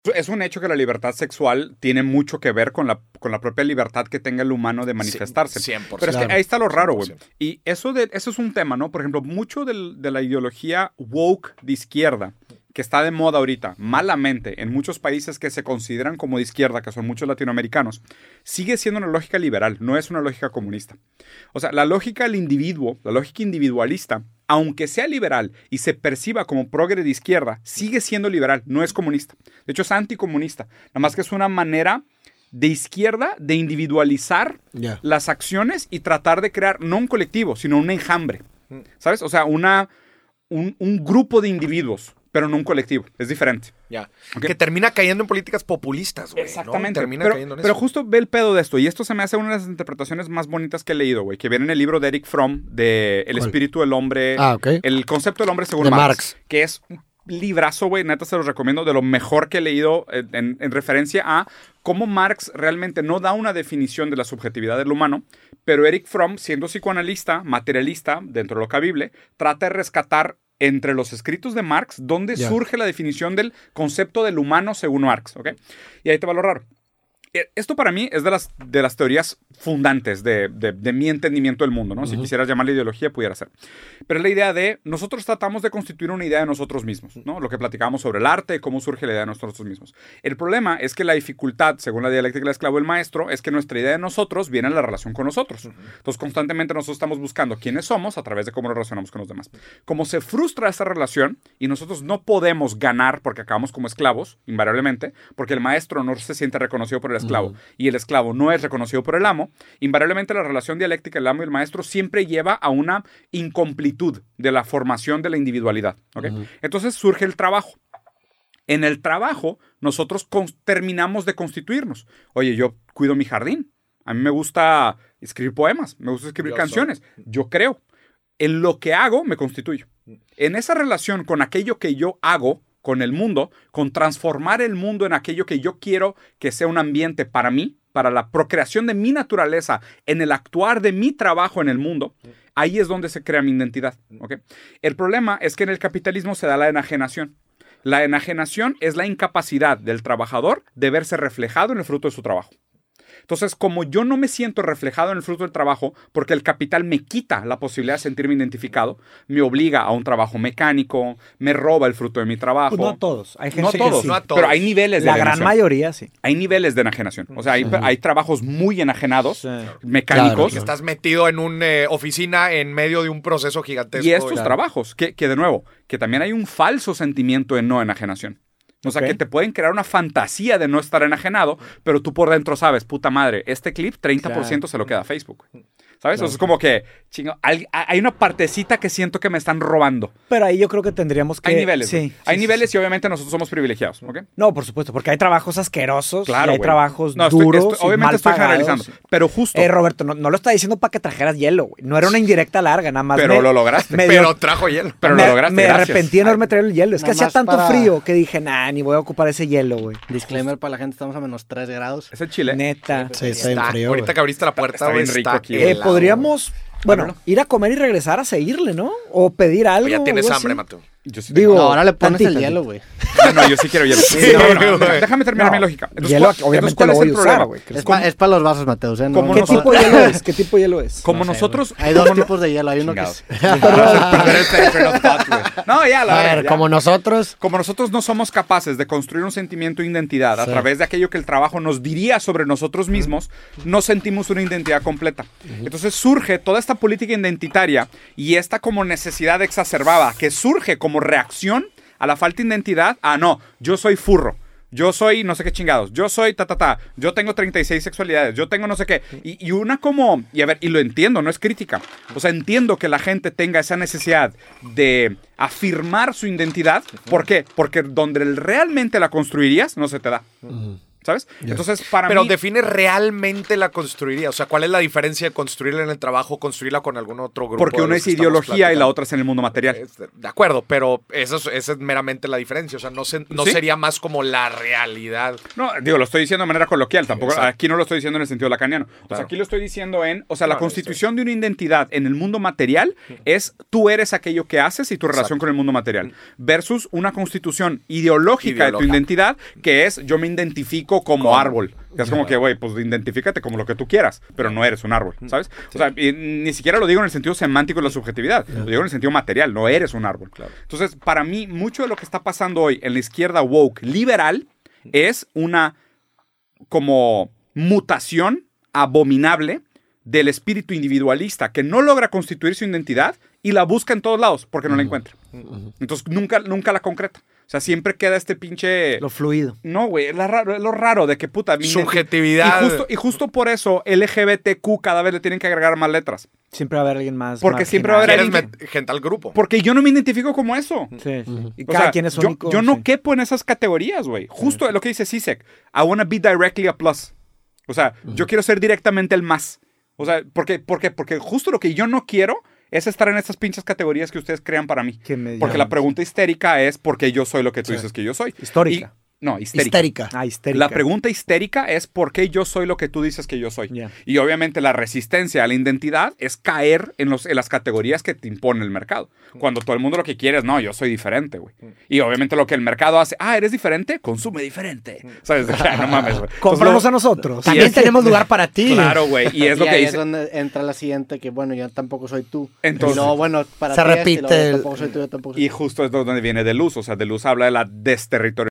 Es un hecho que la libertad sexual tiene mucho que ver con la propia libertad que tenga el humano de manifestarse. 100%. Pero es que ahí está lo raro, güey. 100%. Y eso es un tema, ¿no? Por ejemplo, mucho de la ideología woke de izquierda, que está de moda ahorita, malamente, en muchos países que se consideran como de izquierda, que son muchos latinoamericanos, sigue siendo una lógica liberal, no es una lógica comunista. O sea, la lógica del individuo, la lógica individualista, aunque sea liberal y se perciba como progre de izquierda, sigue siendo liberal, no es comunista. De hecho, es anticomunista. Nada más que es una manera de izquierda de individualizar las acciones y tratar de crear no un colectivo, sino un enjambre. ¿Sabes? O sea, un grupo de individuos, pero no un colectivo. Es diferente. Ya. Okay. Que termina cayendo en políticas populistas, güey. Exactamente. ¿no? Termina cayendo en eso. Pero justo ve el pedo de esto. Y esto se me hace una de las interpretaciones más bonitas que he leído, güey. Que viene en el libro de Eric Fromm, de El espíritu del hombre. El concepto del hombre según Marx. Que es un librazo, güey. Neta, se los recomiendo. De lo mejor que he leído en referencia a cómo Marx realmente no da una definición de la subjetividad del humano. Pero Eric Fromm, siendo psicoanalista, materialista, dentro de lo cabible, trata de rescatar entre los escritos de Marx, donde surge la definición del concepto del humano según Marx, ¿ok? Y ahí te va lo raro. Esto para mí es de las teorías fundantes de mi entendimiento del mundo, ¿no? Si quisieras llamarle ideología, pudiera ser. Pero es la idea de nosotros tratamos de constituir una idea de nosotros mismos, ¿no? Lo que platicábamos sobre el arte, cómo surge la idea de nosotros mismos. El problema es que la dificultad, según la dialéctica del esclavo y el maestro, es que nuestra idea de nosotros viene en la relación con nosotros. Entonces, constantemente nosotros estamos buscando quiénes somos a través de cómo nos relacionamos con los demás. Como se frustra esa relación y nosotros no podemos ganar porque acabamos como esclavos, invariablemente, porque el maestro no se siente reconocido por el esclavo y el esclavo no es reconocido por el amo, invariablemente la relación dialéctica del amo y el maestro siempre lleva a una incompletud de la formación de la individualidad. ¿Okay? Entonces surge el trabajo. En el trabajo nosotros terminamos de constituirnos. Oye, yo cuido mi jardín. A mí me gusta escribir poemas, me gusta escribir canciones. Yo creo. En lo que hago me constituyo. En esa relación con aquello que yo hago, con el mundo, con transformar el mundo en aquello que yo quiero que sea un ambiente para mí, para la procreación de mi naturaleza, en el actuar de mi trabajo en el mundo, ahí es donde se crea mi identidad. ¿Okay? El problema es que en el capitalismo se da la enajenación. La enajenación es la incapacidad del trabajador de verse reflejado en el fruto de su trabajo. Entonces, como yo no me siento reflejado en el fruto del trabajo, porque el capital me quita la posibilidad de sentirme identificado, me obliga a un trabajo mecánico, me roba el fruto de mi trabajo. Pues no a todos. Hay gente no todos, que sí. no a todos. Pero hay niveles de enajenación. La gran mayoría, sí. Hay niveles de enajenación. O sea, hay trabajos muy enajenados, mecánicos. Claro. Que estás metido en una oficina en medio de un proceso gigantesco. Y estos trabajos, que de nuevo, que también hay un falso sentimiento de no enajenación. O sea, que te pueden crear una fantasía de no estar enajenado, pero tú por dentro sabes, puta madre, este clip 30% se lo queda a Facebook. ¿Sabes? Claro. O sea, es como que, chingo, hay una partecita que siento que me están robando. Pero ahí yo creo que tendríamos que... Hay niveles. Sí, hay niveles y obviamente nosotros somos privilegiados. ¿Okay? No, por supuesto, porque hay trabajos asquerosos, claro, y hay trabajos duros, obviamente mal estoy pagados. generalizando, pero justo... Roberto, no lo está diciendo para que trajeras hielo, güey. No era una indirecta larga, nada más. Pero lo lograste. Pero trajo hielo. Pero lo lograste, Me gracias. arrepentí de no haberme traído el hielo. Es que hacía tanto para... frío que dije, ni voy a ocupar ese hielo, güey. Disclaimer para la gente, estamos a menos 3 grados. Es el chile. Neta. Sí, está bien frío, ahorita güey. que abriste la puerta, Está bien güey, rico está aquí, helado. Podríamos... Bueno, ir a comer y regresar a seguirle, ¿no? O pedir algo. Ya tienes algo hambre, así. Mateo. Yo sí Digo, No, ahora le pones tantito, el hielo, güey. No, yo sí quiero hielo. Déjame terminar mi lógica. Entonces, hielo, obviamente ¿cuál lo es voy el a usar, problema? güey. Es para los vasos, Mateo. O sea, Como ¿Qué nosotros- tipo de hielo es? ¿Qué tipo de hielo es? Como No sé, nosotros... güey. Hay dos tipos de hielo. Hay uno que es... Perder el train of thought, güey. No, ya, la A verdad. ver, como nosotros... Como nosotros no somos capaces de construir un sentimiento de identidad a través de aquello que el trabajo nos diría sobre nosotros mismos, no sentimos una identidad completa. Entonces surge toda esta política identitaria y esta como necesidad exacerbada que surge como reacción a la falta de identidad. No, yo soy furro. Yo soy no sé qué chingados. Yo soy Yo tengo 36 sexualidades. Yo tengo no sé qué. Y una como... Y lo entiendo, no es crítica. O sea, entiendo que la gente tenga esa necesidad de afirmar su identidad. ¿Por qué? Porque donde realmente la construirías no se te da. ¿sabes? Entonces, para Pero mí... define realmente la construiría. O sea, ¿cuál es la diferencia de construirla en el trabajo, construirla con algún otro grupo? Porque una es ideología y la otra es en el mundo material. De acuerdo, pero esa es meramente la diferencia. O sea, no sería más como la realidad. No, digo, lo estoy diciendo de manera coloquial. Tampoco, aquí no lo estoy diciendo en el sentido lacaniano. Claro. O sea, aquí lo estoy diciendo la constitución de una identidad en el mundo material es tú eres aquello que haces y tu relación con el mundo material. Versus una constitución ideológica de tu identidad que es yo me identifico como árbol. Es como que, güey, pues identifícate como lo que tú quieras, pero no eres un árbol, ¿sabes? Sí. O sea, ni siquiera lo digo en el sentido semántico de la subjetividad, lo digo en el sentido material, no eres un árbol. Claro. Entonces, para mí, mucho de lo que está pasando hoy en la izquierda woke liberal es una como mutación abominable del espíritu individualista que no logra constituir su identidad y la busca en todos lados porque no la encuentra. Entonces, nunca la concreta. O sea, siempre queda este pinche... Lo fluido. No, güey, es lo raro de que puta... Subjetividad. Y justo por eso LGBTQ cada vez le tienen que agregar más letras. Siempre va a haber alguien más. Porque siempre va a haber alguien... gente al grupo. Porque yo no me identifico como eso. Sí. Y cada quien es único. Yo no quepo en esas categorías, güey. Justo lo que dice Zizek. I wanna be directly a plus. O sea, yo quiero ser directamente el más. O sea, porque justo lo que yo no quiero... es estar en estas pinches categorías que ustedes crean para mí. Porque la pregunta histérica es ¿por qué yo soy lo que tú dices que yo soy? Histórica. No, histérica. Histérica. La pregunta histérica es ¿por qué yo soy lo que tú dices que yo soy? Yeah. Y obviamente la resistencia a la identidad es caer en las categorías que te impone el mercado. Cuando todo el mundo lo que quiere es, no, yo soy diferente, güey. Y obviamente lo que el mercado hace, ¿eres diferente? Consume diferente. ¿Sabes? No mames, güey. Cómpranos a nosotros. También tenemos lugar para ti. Claro, güey. Y es lo que dice. Es donde entra la siguiente, que bueno, yo tampoco soy tú. Entonces, y luego, bueno, para se ti repite. Yo tampoco soy tú, yo tampoco soy tú. Y justo es donde viene Deleuze. O sea, Deleuze habla de la desterritorialización